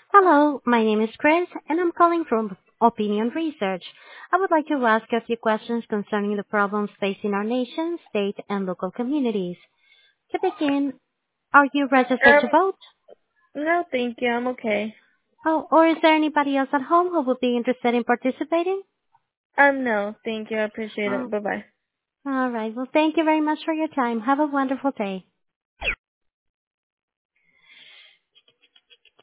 Hello, my name is Chris, and I'm calling from Opinion Research. I would like to ask a few questions concerning the problems facing our nation, state, and local communities. To begin, are you registered to Um, vote? no, thank you. I'm okay. Oh, or is there anybody else at home who would be interested in participating? No, thank you. I appreciate Oh, it. Bye bye. all right. Well, thank you very much for your time. Have a wonderful day.